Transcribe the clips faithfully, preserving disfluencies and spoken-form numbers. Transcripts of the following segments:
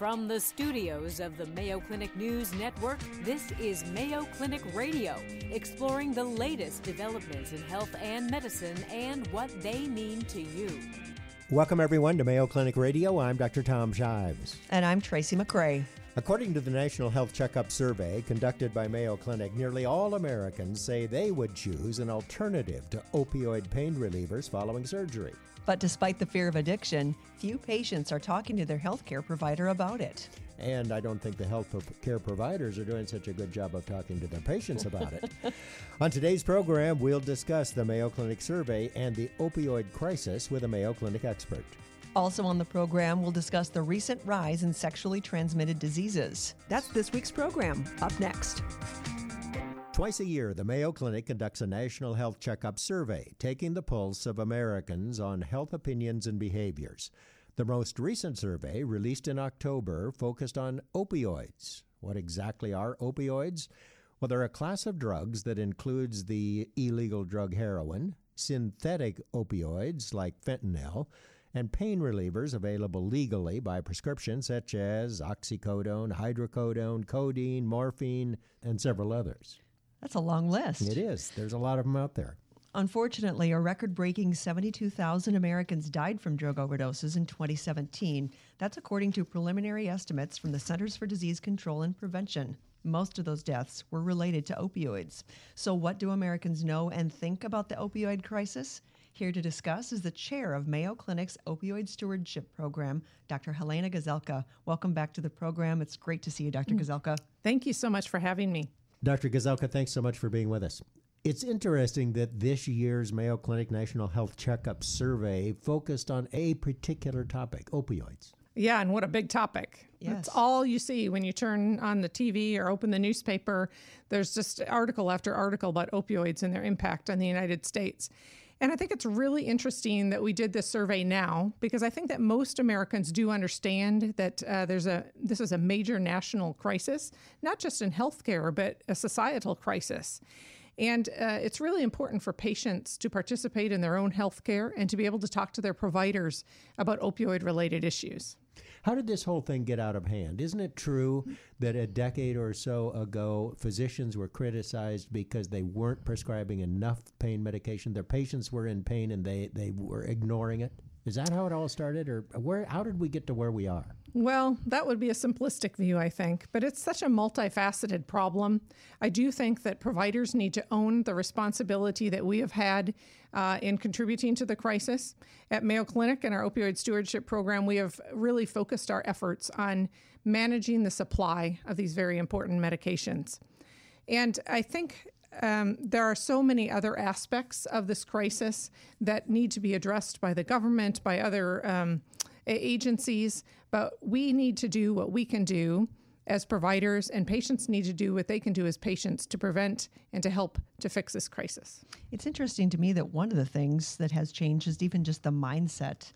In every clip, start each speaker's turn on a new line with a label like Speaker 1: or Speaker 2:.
Speaker 1: From the studios of the Mayo Clinic News Network, this is Mayo Clinic Radio, exploring the latest developments in health and medicine and what they mean to you.
Speaker 2: Welcome, everyone, to Mayo Clinic Radio. I'm Doctor Tom Shives.
Speaker 3: And I'm Tracy McRae.
Speaker 2: According to the National Health Checkup Survey conducted by Mayo Clinic, nearly all Americans say they would choose an alternative to opioid pain relievers following surgery.
Speaker 3: But despite the fear of addiction, few patients are talking to their healthcare provider about it.
Speaker 2: And I don't think the health care providers are doing such a good job of talking to their patients about it. On today's program, we'll discuss the Mayo Clinic survey and the opioid crisis with a Mayo Clinic expert.
Speaker 3: Also on the program, we'll discuss the recent rise in sexually transmitted diseases. That's this week's program. Up next.
Speaker 2: Twice a year, the Mayo Clinic conducts a national health checkup survey, taking the pulse of Americans on health opinions and behaviors. The most recent survey, released in October, focused on opioids. What exactly are opioids? Well, they're a class of drugs that includes the illegal drug heroin, synthetic opioids like fentanyl, and pain relievers available legally by prescription, such as oxycodone, hydrocodone, codeine, morphine, and several others.
Speaker 3: That's a long list.
Speaker 2: It is. There's a lot of them out there.
Speaker 3: Unfortunately, a record-breaking seventy-two thousand Americans died from drug overdoses in twenty seventeen. That's according to preliminary estimates from the Centers for Disease Control and Prevention. Most of those deaths were related to opioids. So what do Americans know and think about the opioid crisis? Here to discuss is the chair of Mayo Clinic's Opioid Stewardship Program, Doctor Helena Gazelka. Welcome back to the program. It's great to see you, Doctor Gazelka.
Speaker 4: Thank you so much for having me.
Speaker 2: Doctor Gazelka, thanks so much for being with us. It's interesting that this year's Mayo Clinic National Health Checkup Survey focused on a particular topic, opioids.
Speaker 4: Yeah, and what a big topic.
Speaker 3: Yes.
Speaker 4: That's all you see when you turn on the T V or open the newspaper. There's just article after article about opioids and their impact on the United States. And I think it's really interesting that we did this survey now, because I think that most Americans do understand that uh, there's a this is a major national crisis, not just in healthcare, but a societal crisis. And uh, it's really important for patients to participate in their own health care and to be able to talk to their providers about opioid-related issues.
Speaker 2: How did this whole thing get out of hand? Isn't it true that a decade or so ago, physicians were criticized because they weren't prescribing enough pain medication? Their patients were in pain and they, they were ignoring it? Is that how it all started? Or where? How did we get to where we are?
Speaker 4: Well, that would be a simplistic view, I think, but it's such a multifaceted problem. I do think that providers need to own the responsibility that we have had uh, in contributing to the crisis. At Mayo Clinic and our opioid stewardship program, we have really focused our efforts on managing the supply of these very important medications. And I think Um, there are so many other aspects of this crisis that need to be addressed by the government, by other um, agencies, but we need to do what we can do as providers, and patients need to do what they can do as patients to prevent and to help to fix this crisis.
Speaker 3: It's interesting to me that one of the things that has changed is even just the mindset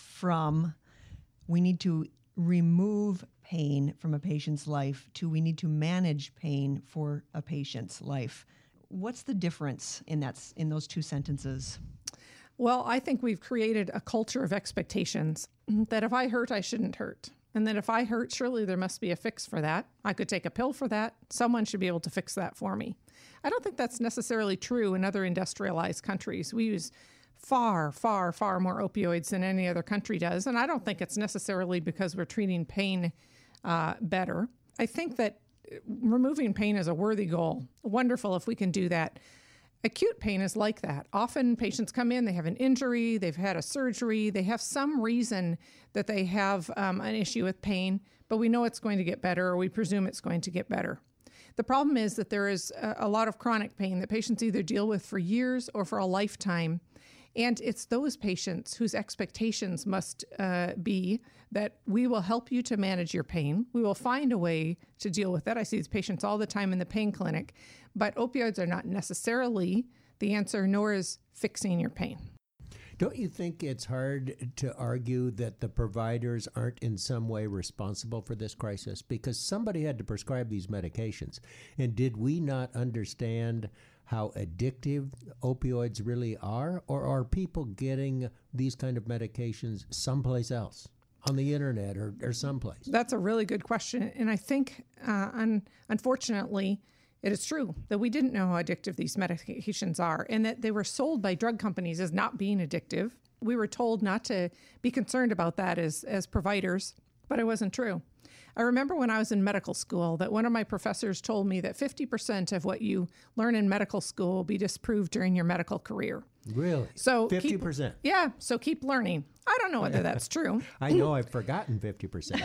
Speaker 3: from we need to remove pain from a patient's life to we need to manage pain for a patient's life. What's the difference in that in those two sentences?
Speaker 4: Well, I think we've created a culture of expectations that if I hurt, I shouldn't hurt. And that if I hurt, surely there must be a fix for that. I could take a pill for that. Someone should be able to fix that for me. I don't think that's necessarily true in other industrialized countries. We use far, far, far more opioids than any other country does. And I don't think it's necessarily because we're treating pain uh, better. I think that removing pain is a worthy goal. Wonderful if we can do that. Acute pain is like that. Often patients come in, they have an injury, they've had a surgery, they have some reason that they have um, an issue with pain, but we know it's going to get better, or we presume it's going to get better. The problem is that there is a, a lot of chronic pain that patients either deal with for years or for a lifetime. And it's those patients whose expectations must uh, be that we will help you to manage your pain. We will find a way to deal with that. I see these patients all the time in the pain clinic, but opioids are not necessarily the answer, nor is fixing your pain.
Speaker 2: Don't you think it's hard to argue that the providers aren't in some way responsible for this crisis? Because somebody had to prescribe these medications. And did we not understand how addictive opioids really are? Or are people getting these kind of medications someplace else? on the internet or, or someplace?
Speaker 4: That's a really good question. And I think, uh, un- unfortunately, it is true that we didn't know how addictive these medications are and that they were sold by drug companies as not being addictive. We were told not to be concerned about that as, as providers, but it wasn't true. I remember when I was in medical school that one of my professors told me that fifty percent of what you learn in medical school will be disproved during your medical career.
Speaker 2: Really?
Speaker 4: So
Speaker 2: fifty percent?
Speaker 4: Keep, yeah, so keep learning. I don't know whether that's true.
Speaker 2: I know I've forgotten fifty percent.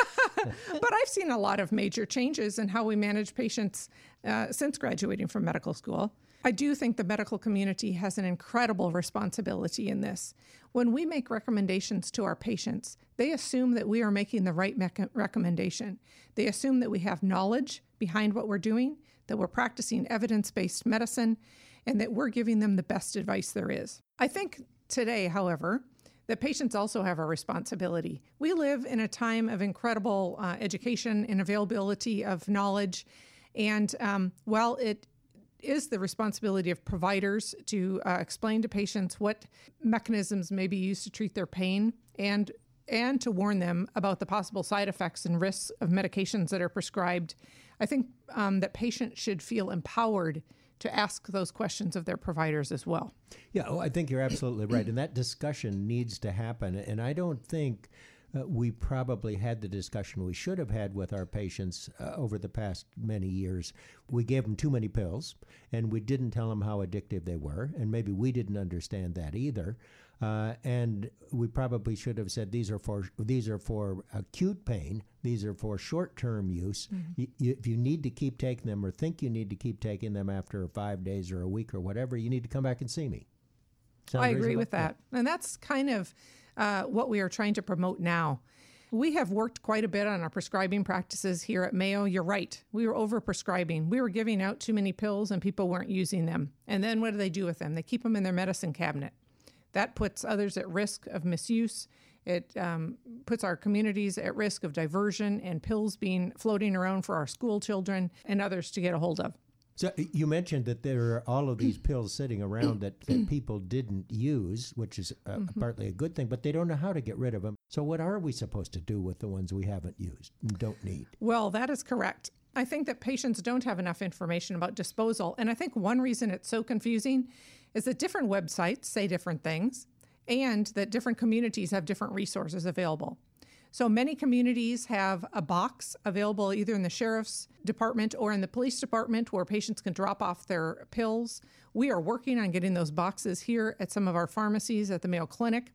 Speaker 4: But I've seen a lot of major changes in how we manage patients uh, since graduating from medical school. I do think the medical community has an incredible responsibility in this. When we make recommendations to our patients, they assume that we are making the right mec- recommendation. They assume that we have knowledge behind what we're doing, that we're practicing evidence-based medicine, and that we're giving them the best advice there is. I think today, however, that patients also have a responsibility. We live in a time of incredible uh, education and availability of knowledge. And um, while it is the responsibility of providers to uh, explain to patients what mechanisms may be used to treat their pain and and to warn them about the possible side effects and risks of medications that are prescribed, I think um, that patients should feel empowered to ask those questions of their providers as well.
Speaker 2: Yeah, oh, I think you're absolutely right. And that discussion needs to happen. And I don't think uh, we probably had the discussion we should have had with our patients uh, over the past many years. We gave them too many pills, and we didn't tell them how addictive they were. And maybe we didn't understand that either. Uh, and we probably should have said these are for these are for acute pain. These are for short-term use. Mm-hmm. Y- you, if you need to keep taking them or think you need to keep taking them after five days or a week or whatever, you need to come back and see me. Sound
Speaker 4: I agree
Speaker 2: reasonable?
Speaker 4: with that. And that's kind of uh, what we are trying to promote now. We have worked quite a bit on our prescribing practices here at Mayo. You're right. We were over-prescribing. We were giving out too many pills and people weren't using them. And then what do they do with them? They keep them in their medicine cabinet. That puts others at risk of misuse. It um, puts our communities at risk of diversion and pills being floating around for our school children and others to get a hold of.
Speaker 2: So you mentioned that there are all of these pills sitting around that, that people didn't use, which is uh, mm-hmm. partly a good thing, but they don't know how to get rid of them. So what are we supposed to do with the ones we haven't used and don't need?
Speaker 4: Well, that is correct. I think that patients don't have enough information about disposal. And I think one reason it's so confusing is that different websites say different things and that different communities have different resources available. So many communities have a box available either in the sheriff's department or in the police department where patients can drop off their pills. We are working on getting those boxes here at some of our pharmacies at the Mayo Clinic.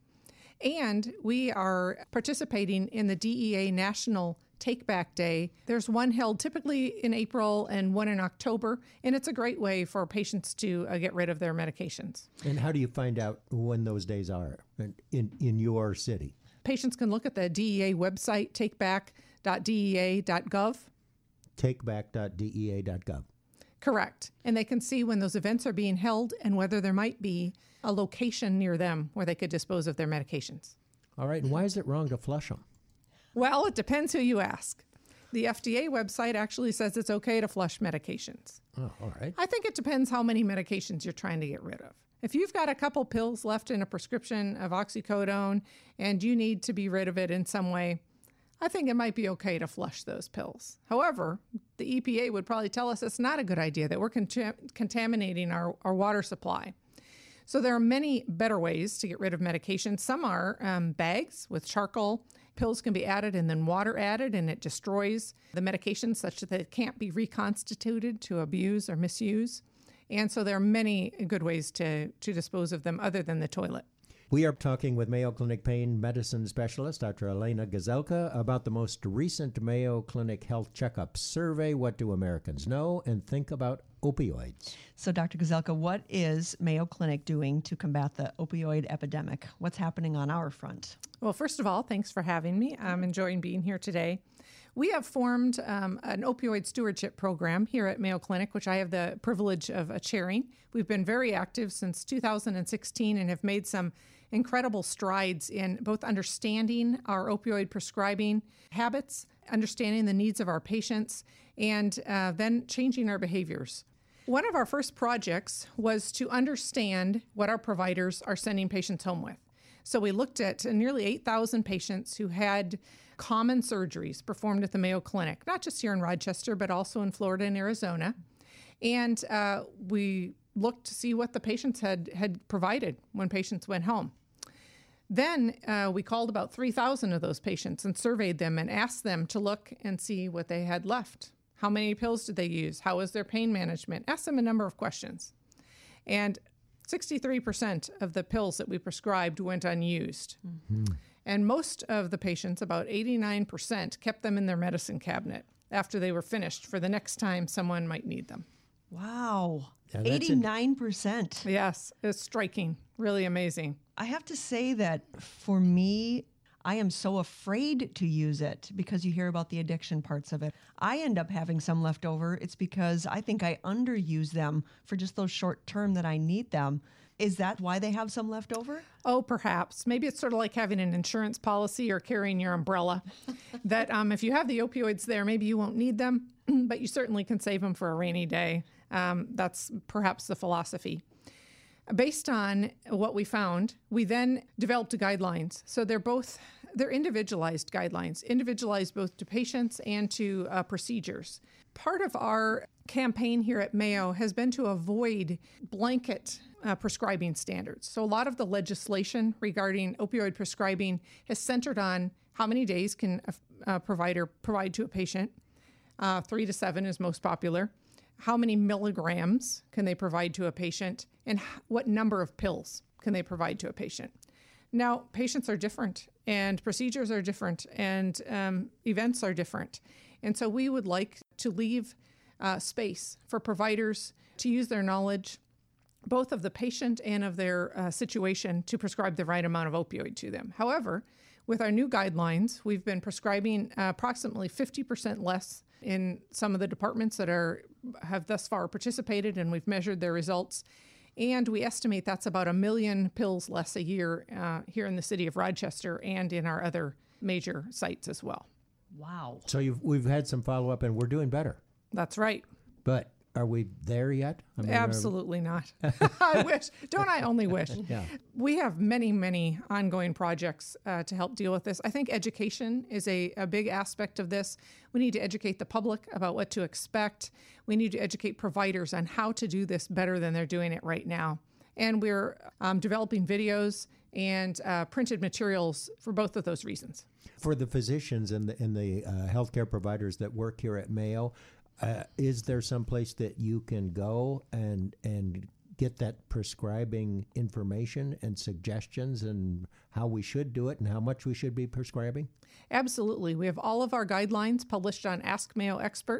Speaker 4: And we are participating in the D E A National Take Back Day. There's one held typically in April and one in October, and it's a great way for patients to uh, get rid of their medications.
Speaker 2: And how do you find out when those days are in, in your city?
Speaker 4: Patients can look at the D E A website, take back dot D E A dot gov.
Speaker 2: take back dot D E A dot gov.
Speaker 4: Correct. And they can see when those events are being held and whether there might be a location near them where they could dispose of their medications.
Speaker 2: All right. And why is it wrong to flush them?
Speaker 4: Well, it depends who you ask. The F D A website actually says it's okay to flush medications.
Speaker 2: Oh, all right.
Speaker 4: I think it depends how many medications you're trying to get rid of. If you've got a couple pills left in a prescription of oxycodone and you need to be rid of it in some way, I think it might be okay to flush those pills. However, the E P A would probably tell us it's not a good idea, that we're contam- contaminating our, our water supply. So there are many better ways to get rid of medication. Some are um, bags with charcoal. Pills can be added and then water added, and it destroys the medication such that it can't be reconstituted to abuse or misuse. And so there are many good ways to, to dispose of them other than the toilet.
Speaker 2: We are talking with Mayo Clinic pain medicine specialist, Doctor Elena Gazelka, about the most recent Mayo Clinic Health Checkup Survey. What do Americans know and think about opioids?
Speaker 3: So, Doctor Gazelka, what is Mayo Clinic doing to combat the opioid epidemic? What's happening on our front?
Speaker 4: Well, first of all, thanks for having me. I'm enjoying being here today. We have formed um, an opioid stewardship program here at Mayo Clinic, which I have the privilege of uh, chairing. We've been very active since two thousand sixteen and have made some incredible strides in both understanding our opioid prescribing habits, understanding the needs of our patients, and uh, then changing our behaviors. One of our first projects was to understand what our providers are sending patients home with. So we looked at nearly eight thousand patients who had common surgeries performed at the Mayo Clinic, not just here in Rochester, but also in Florida and Arizona. And uh, we looked to see what the patients had, had provided when patients went home. Then uh, we called about three thousand of those patients and surveyed them and asked them to look and see what they had left. How many pills did they use? How was their pain management? Asked them a number of questions. And sixty-three percent of the pills that we prescribed went unused. Mm-hmm. And most of the patients, about eighty-nine percent, kept them in their medicine cabinet after they were finished for the next time someone might need them.
Speaker 3: Wow.
Speaker 2: Yeah, that's
Speaker 3: eighty-nine percent.
Speaker 4: Yes, it's striking. Really amazing.
Speaker 3: I have to say that for me, I am so afraid to use it because you hear about the addiction parts of it. I end up having some left over. It's because I think I underuse them for just those short term that I need them. Is that why they have some left over?
Speaker 4: Oh, perhaps. Maybe it's sort of like having an insurance policy or carrying your umbrella. That um, if you have the opioids there, maybe you won't need them, but you certainly can save them for a rainy day. Um, that's perhaps the philosophy. Based on what we found, we then developed guidelines. So they're both, they're individualized guidelines, individualized both to patients and to uh, procedures. Part of our campaign here at Mayo has been to avoid blanket uh, prescribing standards. So a lot of the legislation regarding opioid prescribing has centered on how many days can a, a provider provide to a patient. Uh, three to seven is most popular. How many milligrams can they provide to a patient, and what number of pills can they provide to a patient? Now, patients are different, and procedures are different, and um, events are different. And so we would like to leave uh, space for providers to use their knowledge, both of the patient and of their uh, situation, to prescribe the right amount of opioid to them. However, with our new guidelines, we've been prescribing uh, approximately fifty percent less in some of the departments that are have thus far participated, and we've measured their results. And we estimate that's about a million pills less a year uh, here in the city of Rochester and in our other major sites as well.
Speaker 3: Wow.
Speaker 2: So you've, we've had some follow-up, and we're doing better.
Speaker 4: That's right.
Speaker 2: But are we there yet? I mean,
Speaker 4: Absolutely not. I wish. Don't I only wish?
Speaker 2: Yeah.
Speaker 4: We have many, many ongoing projects uh, to help deal with this. I think education is a, a big aspect of this. We need to educate the public about what to expect. We need to educate providers on how to do this better than they're doing it right now. And we're um, developing videos and uh, printed materials for both of those reasons.
Speaker 2: For the physicians and the, and the uh, healthcare providers that work here at Mayo, Uh, is there some place that you can go and and get that prescribing information and suggestions and how we should do it and how much we should be prescribing?
Speaker 4: Absolutely. We have all of our guidelines published on Ask Mayo Expert,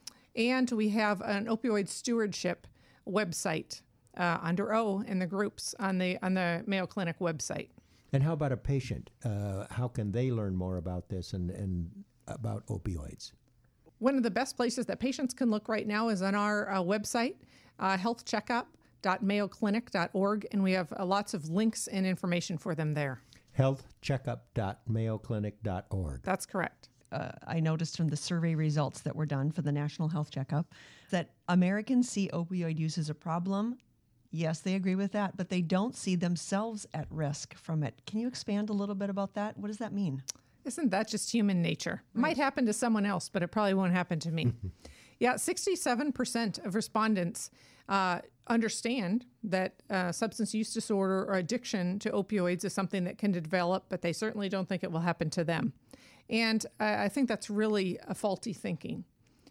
Speaker 4: and we have an opioid stewardship website uh, under O in the groups on the on the Mayo Clinic website.
Speaker 2: And how about a patient? Uh, how can they learn more about this and, and about opioids?
Speaker 4: One of the best places that patients can look right now is on our uh, website, uh, health checkup dot mayo clinic dot org, and we have uh, lots of links and information for them there.
Speaker 2: health checkup dot mayo clinic dot org.
Speaker 4: That's correct.
Speaker 3: Uh, I noticed from the survey results that were done for the National Health Checkup that Americans see opioid use as a problem. Yes, they agree with that, but they don't see themselves at risk from it. Can you expand a little bit about that? What does that mean?
Speaker 4: Isn't that just human nature? Right. Might happen to someone else, but it probably won't happen to me. Yeah, sixty-seven percent of respondents uh, understand that uh, substance use disorder or addiction to opioids is something that can develop, but they certainly don't think it will happen to them. And uh, I think that's really a faulty thinking.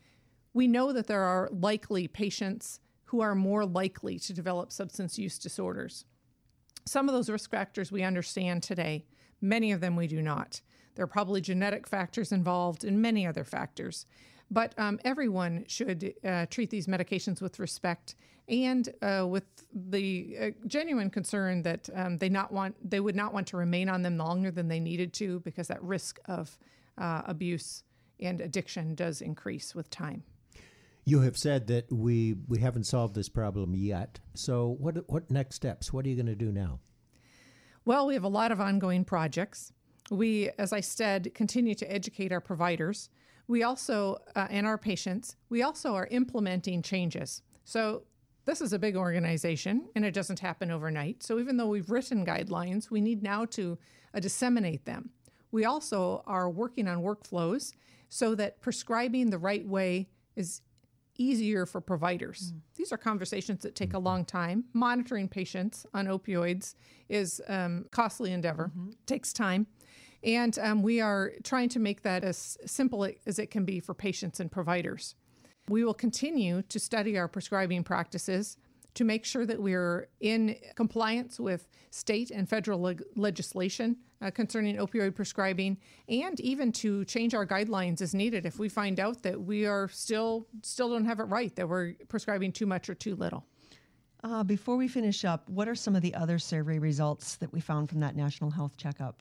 Speaker 4: We know that there are likely patients who are more likely to develop substance use disorders. Some of those risk factors we understand today. Many of them we do not. There are probably genetic factors involved and many other factors. But um, everyone should uh, treat these medications with respect and uh, with the uh, genuine concern that um, they not want they would not want to remain on them longer than they needed to, because that risk of uh, abuse and addiction does increase with time.
Speaker 2: You have said that we, we haven't solved this problem yet. So what what next steps? What are you going to do now?
Speaker 4: Well, we have a lot of ongoing projects. We, as I said, continue to educate our providers. We also, uh, and our patients, we also are implementing changes. So This is a big organization, and it doesn't happen overnight. So even though we've written guidelines, we need now to uh, disseminate them. We also are working on workflows so that prescribing the right way is easier for providers. Mm. These are conversations that take a long time. Monitoring patients on opioids is a um, costly endeavor, mm-hmm. takes time. And um, we are trying to make that as simple as it can be for patients and providers. We will continue to study our prescribing practices to make sure that we're in compliance with state and federal leg- legislation uh, concerning opioid prescribing, and even to change our guidelines as needed if we find out that we are still still don't have it right, that we're prescribing too much or too little.
Speaker 3: Uh, before we finish up, what are some of the other survey results that we found from that national health checkup?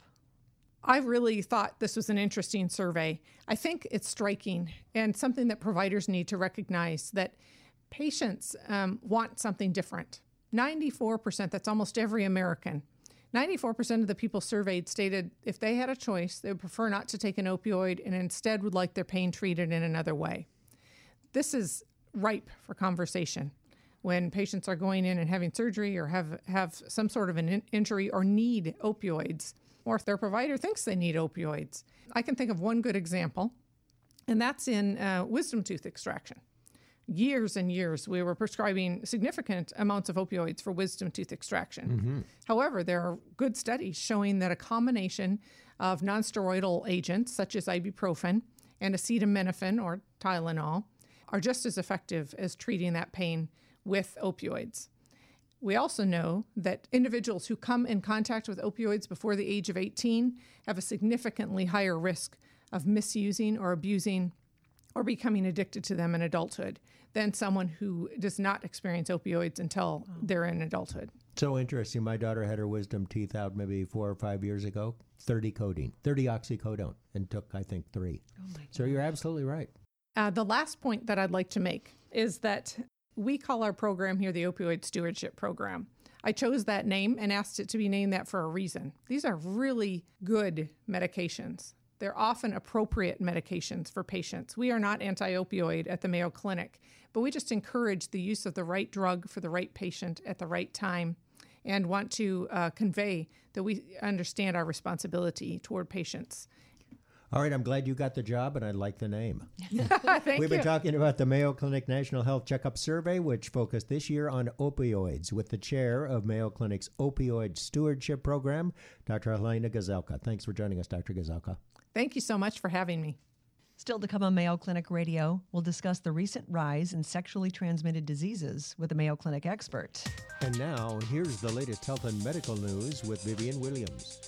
Speaker 4: I really thought this was an interesting survey. I think it's striking and something that providers need to recognize, that patients um, want something different. ninety-four percent, that's almost every American, ninety-four percent of the people surveyed stated if they had a choice, they would prefer not to take an opioid and instead would like their pain treated in another way. This is ripe for conversation. When patients are going in and having surgery or have, have some sort of an in- injury or need opioids, or if their provider thinks they need opioids. I can think of one good example, and that's in uh, wisdom tooth extraction. Years and years, we were prescribing significant amounts of opioids for wisdom tooth extraction. Mm-hmm. However, there are good studies showing that a combination of nonsteroidal agents, such as ibuprofen and acetaminophen or Tylenol, are just as effective as treating that pain with opioids. We also know that individuals who come in contact with opioids before the age of eighteen have a significantly higher risk of misusing or abusing or becoming addicted to them in adulthood than someone who does not experience opioids until wow. they're in adulthood.
Speaker 2: So interesting. My daughter had her wisdom teeth out maybe four or five years ago. thirty codeine, thirty oxycodone, and took, I think, three. Oh my so you're absolutely right.
Speaker 4: Uh, the last point that I'd like to make is that we call our program here the Opioid Stewardship Program. I chose that name and asked it to be named that for a reason. These are really good medications. They're often appropriate medications for patients. We are not anti-opioid at the Mayo Clinic, but we just encourage the use of the right drug for the right patient at the right time, and want to uh, convey that we understand our responsibility toward patients.
Speaker 2: All right, I'm glad you got the job, and I like the name.
Speaker 4: Thank
Speaker 2: We've
Speaker 4: you.
Speaker 2: been talking about the Mayo Clinic National Health Checkup Survey, which focused this year on opioids, with the chair of Mayo Clinic's Opioid Stewardship Program, Doctor Helena Gazelka. Thanks for joining us, Doctor Gazelka.
Speaker 4: Thank you so much for having me.
Speaker 3: Still to come on Mayo Clinic Radio, we'll discuss the recent rise in sexually transmitted diseases with a Mayo Clinic expert.
Speaker 2: And now, here's the latest health and medical news with Vivian Williams.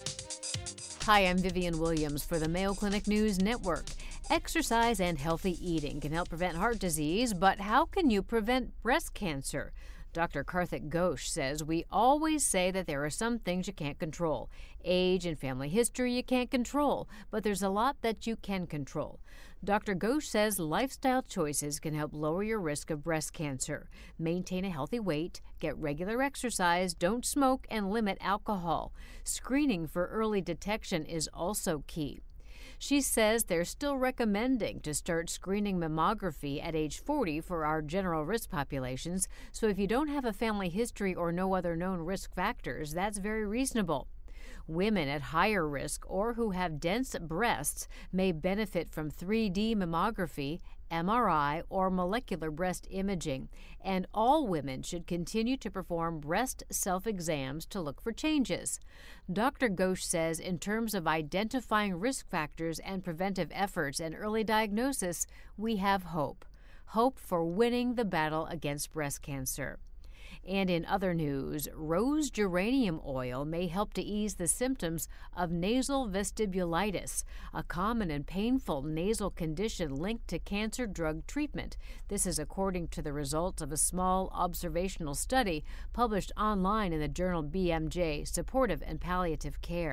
Speaker 1: Hi, I'm Vivian Williams for the Mayo Clinic News Network. Exercise and healthy eating can help prevent heart disease, but how can you prevent breast cancer? Doctor Karthik Ghosh says we always say that there are some things you can't control. Age and family history you can't control, but there's a lot that you can control. Doctor Ghosh says lifestyle choices can help lower your risk of breast cancer. Maintain a healthy weight, get regular exercise, don't smoke, and limit alcohol. Screening for early detection is also key. She says they're still recommending to start screening mammography at age forty for our general risk populations, so if you don't have a family history or no other known risk factors, that's very reasonable. Women at higher risk or who have dense breasts may benefit from three D mammography, M R I, or molecular breast imaging, and all women should continue to perform breast self-exams to look for changes. Doctor Ghosh says in terms of identifying risk factors and preventive efforts and early diagnosis, we have hope. Hope for winning the battle against breast cancer. And in other news, rose geranium oil may help to ease the symptoms of nasal vestibulitis, a common and painful nasal condition linked to cancer drug treatment. This is according to the results of a small observational study published online in the journal B M J, Supportive and Palliative Care.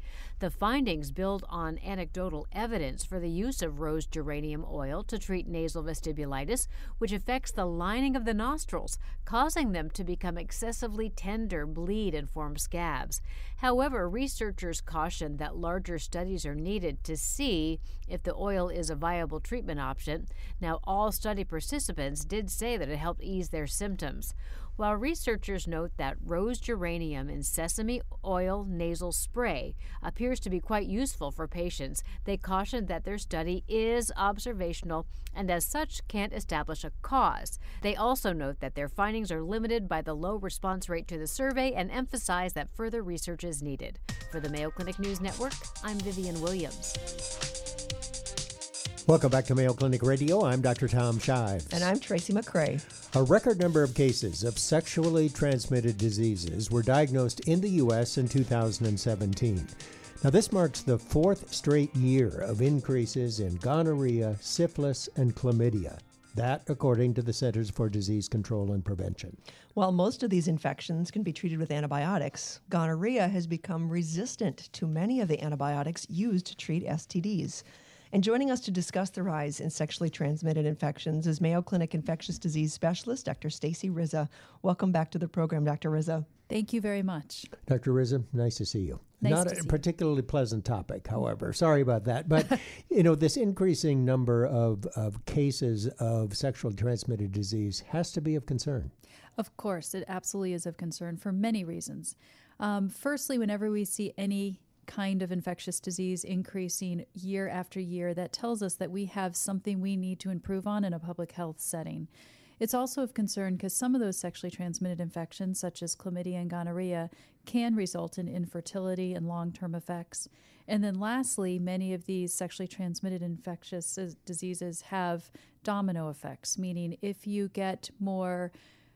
Speaker 1: The findings build on anecdotal evidence for the use of rose geranium oil to treat nasal vestibulitis, which affects the lining of the nostrils, causing them to become excessively tender, bleed, and form scabs. However, researchers caution that larger studies are needed to see if the oil is a viable treatment option. Now, all study participants did say that it helped ease their symptoms. While researchers note that rose geranium in sesame oil nasal spray appears to be quite useful for patients, they caution that their study is observational and as such can't establish a cause. They also note that their findings are limited by the low response rate to the survey and emphasize that further research is needed. For the Mayo Clinic News Network, I'm Vivian Williams.
Speaker 2: Welcome back to Mayo Clinic Radio. I'm Doctor Tom Shives.
Speaker 3: And I'm Tracy McCray.
Speaker 2: A record number of cases of sexually transmitted diseases were diagnosed in the U S in two thousand seventeen. Now, this marks the fourth straight year of increases in gonorrhea, syphilis, and chlamydia. That, according to the Centers for Disease Control and Prevention.
Speaker 3: While most of these infections can be treated with antibiotics, gonorrhea has become resistant to many of the antibiotics used to treat S T Ds. And joining us to discuss the rise in sexually transmitted infections is Mayo Clinic infectious disease specialist, Doctor Stacy Rizza. Welcome back to the program, Doctor Rizza.
Speaker 5: Thank you very much.
Speaker 2: Doctor Rizza, nice to see you.
Speaker 5: Nice
Speaker 2: Not
Speaker 5: to
Speaker 2: a
Speaker 5: see
Speaker 2: particularly you. pleasant topic, however. Sorry about that. But, you know, this increasing number of, of cases of sexually transmitted disease has to be of concern.
Speaker 5: Of course, it absolutely is of concern for many reasons. Um, firstly, whenever we see any kind of infectious disease increasing year after year, that tells us that we have something we need to improve on in a public health setting. It's also of concern because some of those sexually transmitted infections, such as chlamydia and gonorrhea, can result in infertility and long-term effects. And then lastly, many of these sexually transmitted infectious diseases have domino effects, meaning if you get more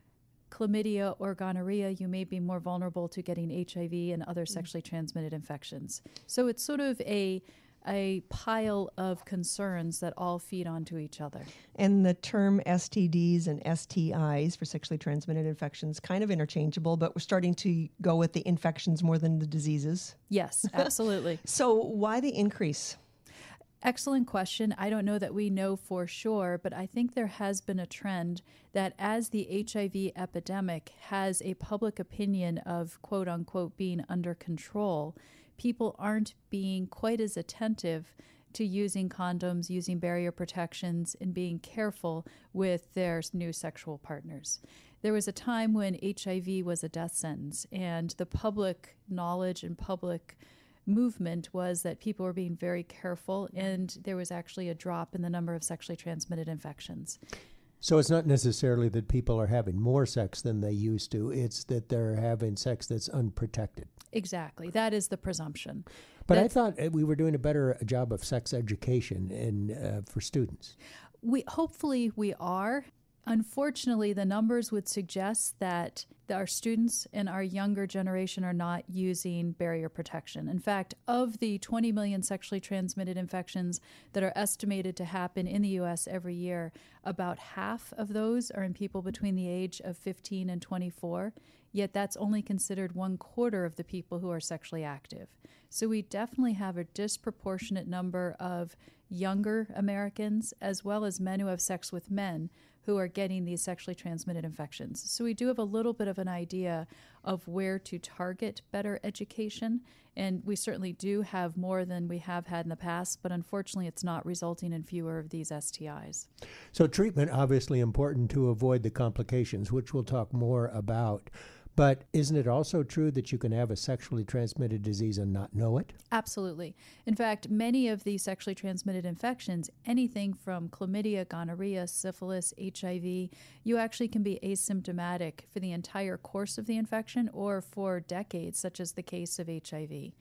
Speaker 5: chlamydia or gonorrhea, you may be more vulnerable to getting H I V and other sexually transmitted infections. So it's sort of a a pile of concerns that all feed onto each other.
Speaker 3: And the term S T Ds and S T Is for sexually transmitted infections kind of interchangeable, but we're starting to go with the infections more than the diseases.
Speaker 5: Yes, absolutely.
Speaker 3: So why the increase?
Speaker 5: Excellent question. I don't know that we know for sure, but I think there has been a trend that as the H I V epidemic has a public opinion of quote unquote being under control, people aren't being quite as attentive to using condoms, using barrier protections, and being careful with their new sexual partners. There was a time when H I V was a death sentence, and the public knowledge and public movement was that people were being very careful, and there was actually a drop in the number of sexually transmitted infections.
Speaker 2: So it's not necessarily that people are having more sex than they used to. It's that they're having sex that's unprotected.
Speaker 5: Exactly. That is the presumption.
Speaker 2: But
Speaker 5: that,
Speaker 2: I thought we were doing a better job of sex education in, uh, for students.
Speaker 5: We hopefully we are. Unfortunately, the numbers would suggest that our students and our younger generation are not using barrier protection. In fact, of the twenty million sexually transmitted infections that are estimated to happen in the U S every year, about half of those are in people between the age of fifteen and twenty-four, yet that's only considered one quarter of the people who are sexually active. So we definitely have a disproportionate number of younger Americans, as well as men who have sex with men, who are getting these sexually transmitted infections. So we do have a little bit of an idea of where to target better education, and we certainly do have more than we have had in the past, but unfortunately it's not resulting in fewer of these S T Is.
Speaker 2: So treatment, obviously important to avoid the complications, which we'll talk more about. But isn't it also true that you can have a sexually transmitted disease and not know it?
Speaker 5: Absolutely. In fact, many of these sexually transmitted infections, anything from chlamydia, gonorrhea, syphilis, H I V, you actually can be asymptomatic for the entire course of the infection or for decades, such as the case of H I V.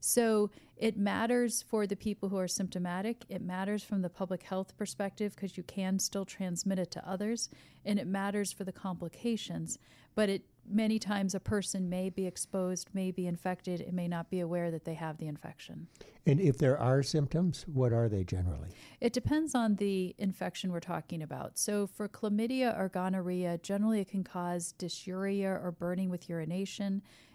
Speaker 5: So it matters for the people who are symptomatic. It matters from the public health perspective because you can still transmit it to others, and it matters for the complications. But it many times a person may be exposed, may be infected, and may not be aware that they have the infection.
Speaker 2: And if there are symptoms, what are they generally?
Speaker 5: It depends on the infection we're talking about. So for chlamydia or gonorrhea, generally it can cause dysuria or burning with urination.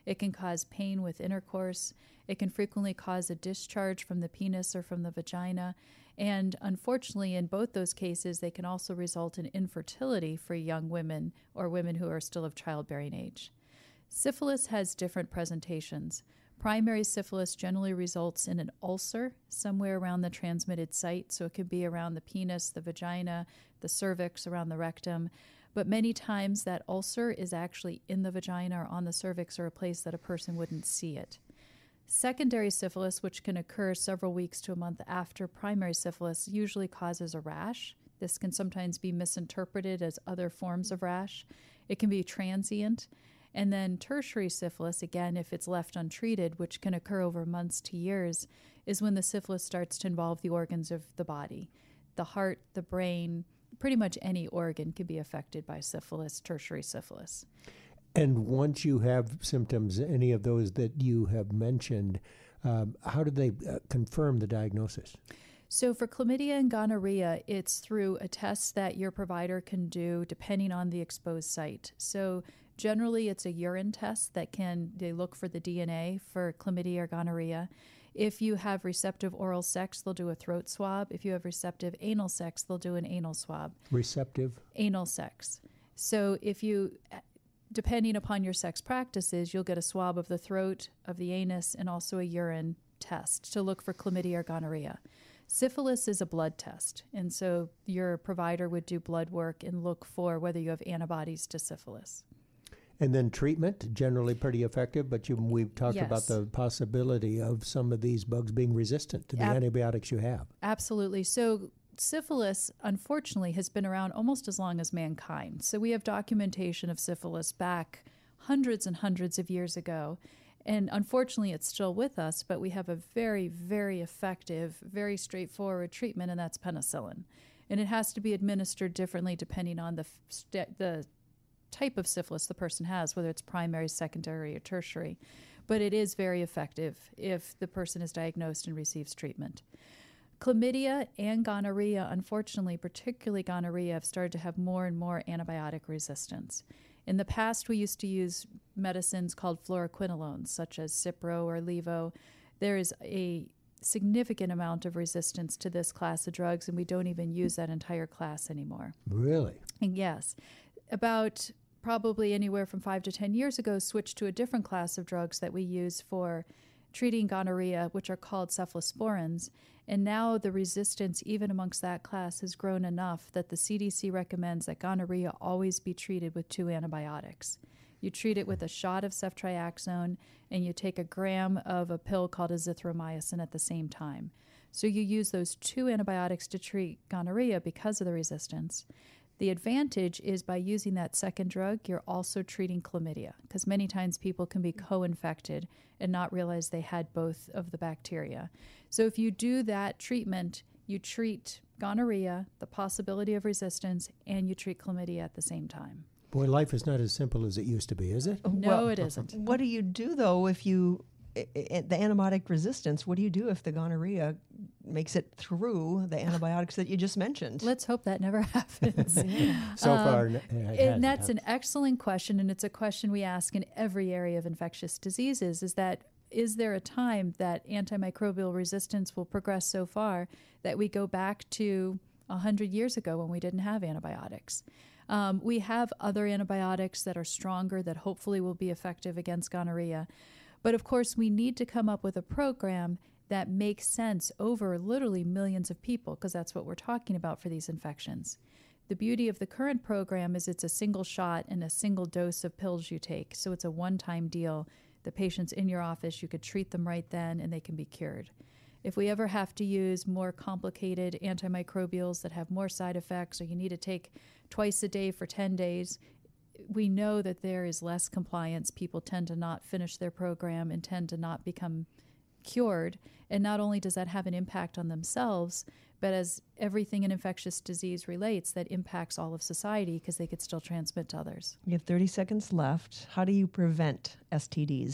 Speaker 5: It can cause pain with intercourse. It can frequently cause a discharge from the penis or from the vagina. And unfortunately, in both those cases, they can also result in infertility for young women or women who are still of childbearing age. Syphilis has different presentations. Primary syphilis generally results in an ulcer somewhere around the transmitted site, so it could be around the penis, the vagina, the cervix, around the rectum. But many times that ulcer is actually in the vagina or on the cervix or a place that a person wouldn't see it. Secondary syphilis, which can occur several weeks to a month after primary syphilis, usually causes a rash. This can sometimes be misinterpreted as other forms of rash. It can be transient. And then tertiary syphilis, again, if it's left untreated, which can occur over months to years, is when the syphilis starts to involve the organs of the body. The heart, the brain, pretty much any organ can be affected by syphilis, tertiary syphilis.
Speaker 2: And once you have symptoms, any of those that you have mentioned, um, how do they uh, confirm the diagnosis?
Speaker 5: So for chlamydia and gonorrhea, it's through a test that your provider can do depending on the exposed site. So generally, it's a urine test that can, they look for the D N A for chlamydia or gonorrhea. If you have receptive oral sex, they'll do a throat swab. If you have receptive anal sex, they'll do an anal swab.
Speaker 2: Receptive?
Speaker 5: Anal sex. So if you, depending upon your sex practices, you'll get a swab of the throat, of the anus, and also a urine test to look for chlamydia or gonorrhea. Syphilis is a blood test, and so your provider would do blood work and look for whether you have antibodies to syphilis.
Speaker 2: And then treatment, generally pretty effective, but you, we've talked
Speaker 5: Yes.
Speaker 2: about the possibility of some of these bugs being resistant to the
Speaker 5: Ab-
Speaker 2: antibiotics you have.
Speaker 5: Absolutely. So syphilis, unfortunately, has been around almost as long as mankind. So we have documentation of syphilis back hundreds and hundreds of years ago. And unfortunately, it's still with us, but we have a very, very effective, very straightforward treatment, and that's penicillin. And it has to be administered differently depending on the st- the type of syphilis the person has, whether it's primary, secondary, or tertiary. But it is very effective if the person is diagnosed and receives treatment. Chlamydia and gonorrhea, unfortunately, particularly gonorrhea, have started to have more and more antibiotic resistance. In the past, we used to use medicines called fluoroquinolones, such as Cipro or Levo. There is a significant amount of resistance to this class of drugs, and we don't even use that entire class anymore.
Speaker 2: Really?
Speaker 5: And yes, about probably anywhere from five to ten years ago, switched to a different class of drugs that we use for treating gonorrhea, which are called cephalosporins. And now the resistance, even amongst that class, has grown enough that the C D C recommends that gonorrhea always be treated with two antibiotics. You treat it with a shot of ceftriaxone, and you take a gram of a pill called azithromycin at the same time. So you use those two antibiotics to treat gonorrhea because of the resistance. The advantage is by using that second drug, you're also treating chlamydia, because many times people can be co-infected and not realize they had both of the bacteria. So if you do that treatment, you treat gonorrhea, the possibility of resistance, and you treat chlamydia at the same time.
Speaker 2: Boy, life is not as simple as it used to be, is it?
Speaker 5: No,
Speaker 3: Well,
Speaker 5: it isn't.
Speaker 3: What do you do, though, if you, i- i- the antibiotic resistance, what do you do if the gonorrhea makes it through the antibiotics that you just mentioned?
Speaker 5: Let's hope that never happens.
Speaker 2: So
Speaker 5: Um,
Speaker 2: far, n- it hasn't
Speaker 5: And that's
Speaker 2: happened.
Speaker 5: an excellent question, and it's a question we ask in every area of infectious diseases, is that is there a time that antimicrobial resistance will progress so far that we go back to one hundred years ago when we didn't have antibiotics? Um, we have other antibiotics that are stronger that hopefully will be effective against gonorrhea. But of course, we need to come up with a program that makes sense over literally millions of people, because that's what we're talking about for these infections. The beauty of the current program is it's a single shot and a single dose of pills you take. So it's a one-time deal. The patient's in your office, you could treat them right then, and they can be cured. If we ever have to use more complicated antimicrobials that have more side effects, or you need to take twice a day for ten days, we know that there is less compliance. People tend to not finish their program and tend to not become cured. And not only does that have an impact on themselves, but as everything in infectious disease relates, that impacts all of society because they could still transmit to others.
Speaker 3: We have thirty seconds left. How do you prevent S T Ds?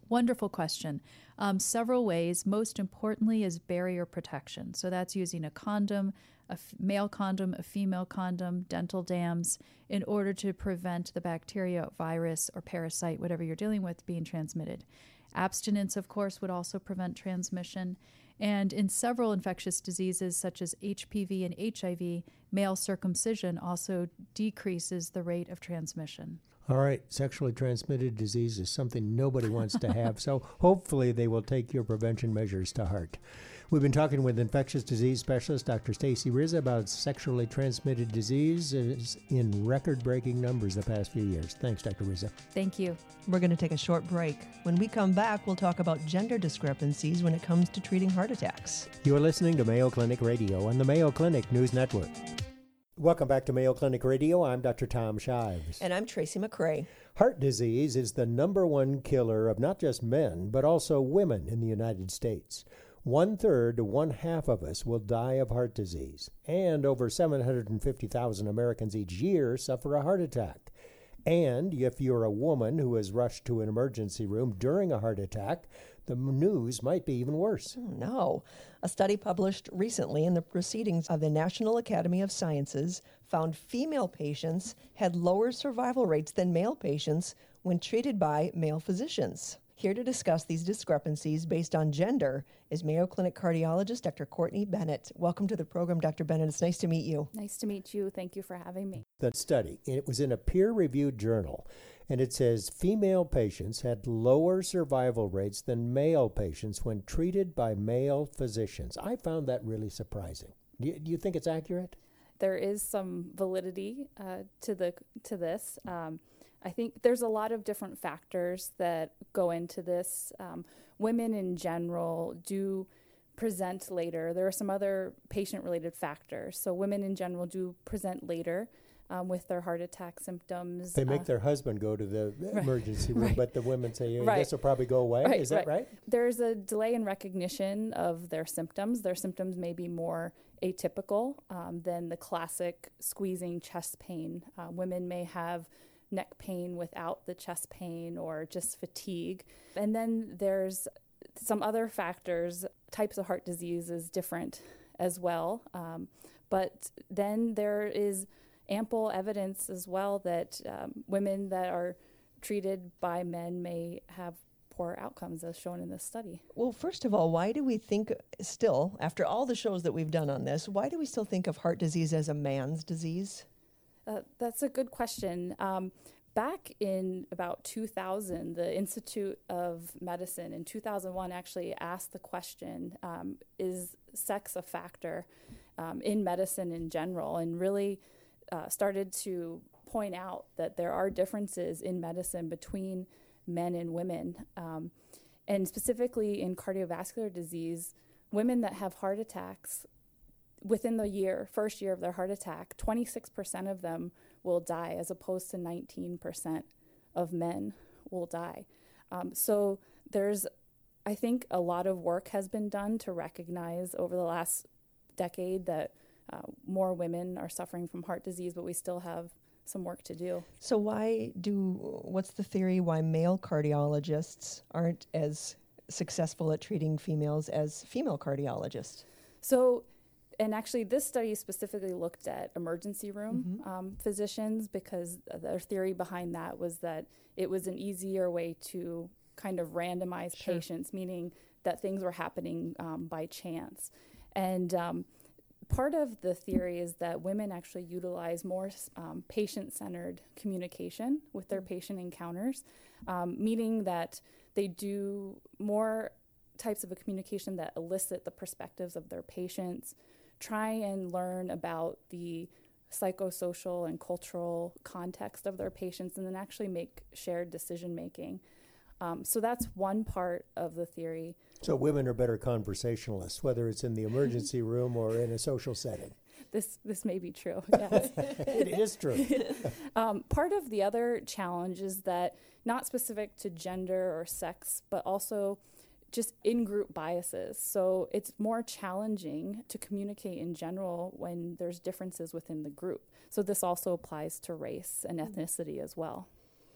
Speaker 5: Wonderful question. Um, several ways. Most importantly is barrier protection. So that's using a condom, a f- male condom, a female condom, dental dams, in order to prevent the bacteria, virus, or parasite, whatever you're dealing with, being transmitted. Abstinence, of course, would also prevent transmission. And in several infectious diseases such as H P V and H I V, male circumcision also decreases the rate of transmission.
Speaker 2: All right, sexually transmitted disease is something nobody wants to have, so hopefully they will take your prevention measures to heart. We've been talking with infectious disease specialist Doctor Stacy Rizza about sexually transmitted diseases in record-breaking numbers the past few years. Thanks, Doctor Rizza.
Speaker 5: Thank you.
Speaker 3: We're going to take a short break. When we come back, we'll talk about gender discrepancies when it comes to treating heart attacks.
Speaker 2: You're listening to Mayo Clinic Radio on the Mayo Clinic News Network. Welcome back to Mayo Clinic Radio. I'm Doctor Tom Shives.
Speaker 3: And I'm Tracy McCray.
Speaker 2: Heart disease is the number one killer of not just men, but also women in the United States. One third to one half of us will die of heart disease, and over seven hundred fifty thousand Americans each year suffer a heart attack. And if you're a woman who is rushed to an emergency room during a heart attack, the news might be even worse.
Speaker 3: Oh, no. A study published recently in the Proceedings of the National Academy of Sciences found female patients had lower survival rates than male patients when treated by male physicians. Here to discuss these discrepancies based on gender is Mayo Clinic cardiologist Doctor Courtney Bennett. Welcome to the program, Doctor Bennett. It's nice to meet you.
Speaker 6: Nice to meet you. Thank you for having me.
Speaker 2: That study, it was in a peer-reviewed journal, and it says female patients had lower survival rates than male patients when treated by male physicians. I found that really surprising. Do you, do you think it's accurate?
Speaker 6: There is some validity uh, to the to this. Um, I think there's a lot of different factors that go into this. Um, women in general do present later. There are some other patient-related factors. So women in general do present later um, with their heart attack symptoms.
Speaker 2: They make
Speaker 6: uh,
Speaker 2: their husband go to the
Speaker 6: right,
Speaker 2: emergency room,
Speaker 6: right.
Speaker 2: but the women say, hey,
Speaker 6: Right.
Speaker 2: this will probably go away.
Speaker 6: Right,
Speaker 2: Is that right.
Speaker 6: right? There's a delay in recognition of their symptoms. Their symptoms may be more atypical um, than the classic squeezing chest pain. Uh, women may have neck pain without the chest pain or just fatigue. And then there's some other factors. Types of heart disease is different as well. Um, but then there is ample evidence as well that um, women that are treated by men may have poor outcomes as shown in this study.
Speaker 3: Well, first of all, why do we think still, after all the shows that we've done on this, why do we still think of heart disease as a man's disease?
Speaker 6: Uh, that's a good question. Um, back in about two thousand, the Institute of Medicine in two thousand one actually asked the question, um, is sex a factor um, in medicine in general, and really uh, started to point out that there are differences in medicine between men and women. Um, and specifically in cardiovascular disease, women that have heart attacks within the year, first year of their heart attack, twenty-six percent of them will die, as opposed to nineteen percent of men will die. Um, so there's, I think, a lot of work has been done to recognize over the last decade that uh, more women are suffering from heart disease, but we still have some work to do.
Speaker 3: So why do, what's the theory why male cardiologists aren't as successful at treating females as female cardiologists?
Speaker 6: So, and actually this study specifically looked at emergency room mm-hmm. um, physicians, because their theory behind that was that it was an easier way to kind of randomize sure. patients, meaning that things were happening um, by chance. And um, part of the theory is that women actually utilize more um, patient-centered communication with their patient encounters, um, meaning that they do more types of a communication that elicit the perspectives of their patients, try and learn about the psychosocial and cultural context of their patients, and then actually make shared decision-making. Um, so that's one part of the theory.
Speaker 2: So women are better conversationalists, whether it's in the emergency room or in a social setting.
Speaker 6: This this may be true, yes.
Speaker 2: It is true.
Speaker 6: um, part of the other challenge is that, not specific to gender or sex, but also just in-group biases. So it's more challenging to communicate in general when there's differences within the group. So this also applies to race and ethnicity as well.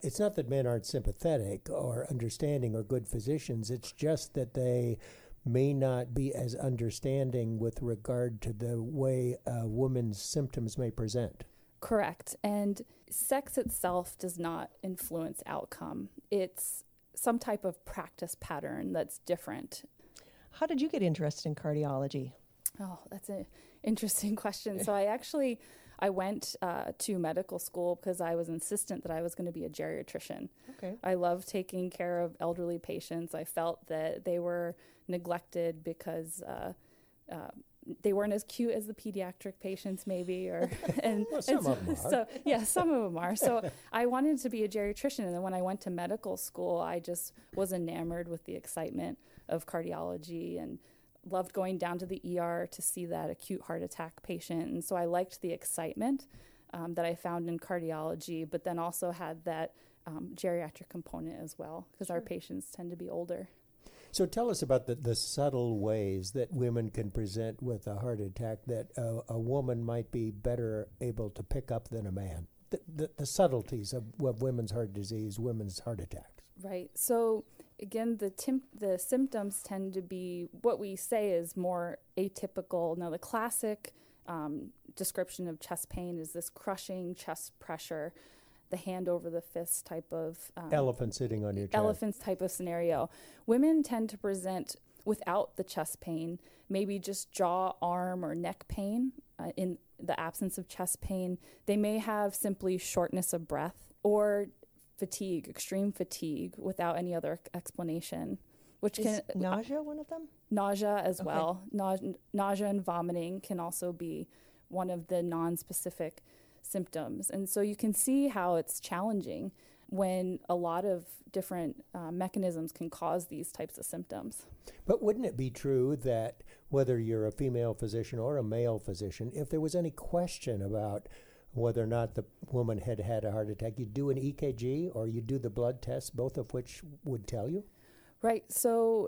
Speaker 2: it's not that men aren't sympathetic or understanding or good physicians. It's just that they may not be as understanding with regard to the way a woman's symptoms may present.
Speaker 6: Correct. And sex itself does not influence outcome. It's some type of practice pattern that's different.
Speaker 3: How did you get interested in cardiology?
Speaker 6: Oh, that's an interesting question. So I actually, I went uh, to medical school because I was insistent that I was going to be a geriatrician.
Speaker 3: Okay.
Speaker 6: I love taking care of elderly patients. I felt that they were neglected because uh, uh, they weren't as cute as the pediatric patients, maybe, or and,
Speaker 2: well, some
Speaker 6: and
Speaker 2: of them are.
Speaker 6: So yeah, some of them are. So I wanted to be a geriatrician, and then when I went to medical school, I just was enamored with the excitement of cardiology and loved going down to the E R to see that acute heart attack patient. And so I liked the excitement um, that I found in cardiology, but then also had that um, geriatric component as well, because
Speaker 3: Sure.
Speaker 6: our patients tend to be older.
Speaker 2: So tell us about the, the subtle ways that women can present with a heart attack that uh, a woman might be better able to pick up than a man. The, the, the subtleties of, of women's heart disease, women's heart attacks.
Speaker 6: Right. So again, the tim- the symptoms tend to be what we say is more atypical. Now, the classic um, description of chest pain is this crushing chest pressure, the hand over the fist type of um,
Speaker 2: Elephant sitting on your chest.
Speaker 6: elephants type of scenario. Women tend to present without the chest pain, maybe just jaw, arm, or neck pain. Uh, in the absence of chest pain, they may have simply shortness of breath or fatigue, extreme fatigue, without any other explanation. Which
Speaker 3: Is
Speaker 6: can
Speaker 3: nausea one of them?
Speaker 6: nausea as
Speaker 3: Okay.
Speaker 6: well. Nau- nausea and vomiting can also be one of the non-specific symptoms. And so you can see how it's challenging when a lot of different uh, mechanisms can cause these types of symptoms.
Speaker 2: But wouldn't it be true that whether you're a female physician or a male physician, if there was any question about whether or not the woman had had a heart attack, you'd do an E K G or you'd do the blood tests, both of which would tell you?
Speaker 6: Right. So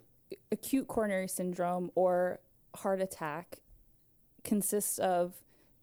Speaker 6: acute coronary syndrome or heart attack consists of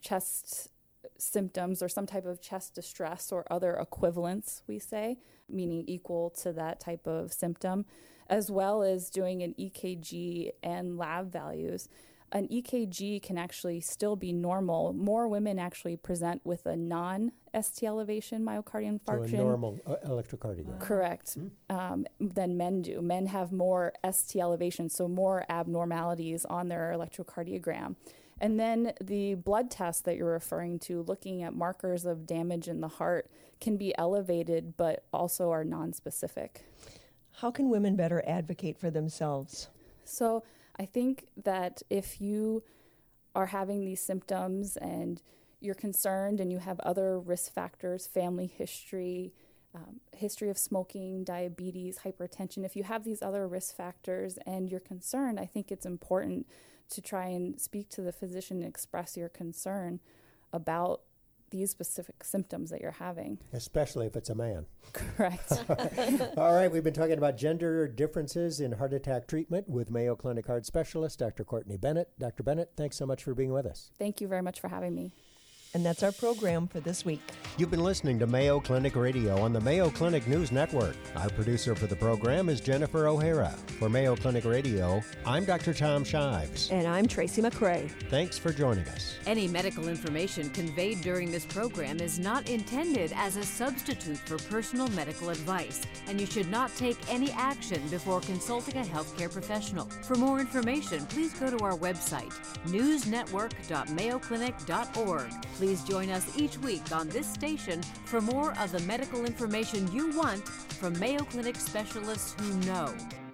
Speaker 6: chest symptoms or some type of chest distress or other equivalents, we say, meaning equal to that type of symptom, as well as doing an E K G and lab values. An E K G can actually still be normal. More women actually present with a non-S T elevation myocardial
Speaker 2: So
Speaker 6: infarction.
Speaker 2: a normal uh, electrocardiogram.
Speaker 6: Correct. Um, than men do. Men have more S T elevation, so more abnormalities on their electrocardiogram. And then the blood test that you're referring to, looking at markers of damage in the heart, can be elevated but also are nonspecific.
Speaker 3: How can women better advocate for themselves?
Speaker 6: So I think that if you are having these symptoms and you're concerned and you have other risk factors, family history, um, history of smoking, diabetes, hypertension, if you have these other risk factors and you're concerned, I think it's important to try and speak to the physician and express your concern about these specific symptoms that you're having.
Speaker 2: Especially if it's a man.
Speaker 6: Correct.
Speaker 2: All right, we've been talking about gender differences in heart attack treatment with Mayo Clinic heart specialist, Doctor Courtney Bennett. Doctor Bennett, thanks so much for being with us.
Speaker 6: Thank you very much for having me.
Speaker 3: And that's our program for this week.
Speaker 2: You've been listening to Mayo Clinic Radio on the Mayo Clinic News Network. Our producer for the program is Jennifer O'Hara. For Mayo Clinic Radio, I'm Doctor Tom Shives.
Speaker 3: And I'm Tracy McCrae.
Speaker 2: Thanks for joining us.
Speaker 1: Any medical information conveyed during this program is not intended as a substitute for personal medical advice, and you should not take any action before consulting a healthcare professional. For more information, please go to our website, news network dot mayo clinic dot org. Please join us each week on this station for more of the medical information you want from Mayo Clinic specialists who know.